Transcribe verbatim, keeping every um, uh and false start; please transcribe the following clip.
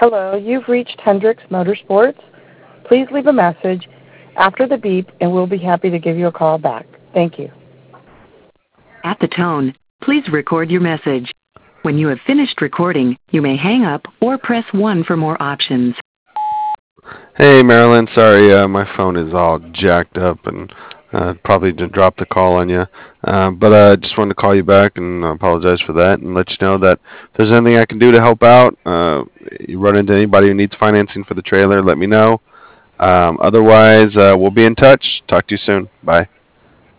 Hello, you've reached Hendricks Motorsports. Please leave a message after the beep, and we'll be happy to give you a call back. Thank you. At the tone, please record your message. When you have finished recording, you may hang up or press one for more options. Hey, Marilyn. Sorry, uh, my phone is all jacked up and uh, probably did drop the call on you. Uh, but I uh, just wanted to call you back and apologize for that and let you know that if there's anything I can do to help out, uh, you run into anybody who needs financing for the trailer, let me know. Um, otherwise, uh, we'll be in touch. Talk to you soon. Bye.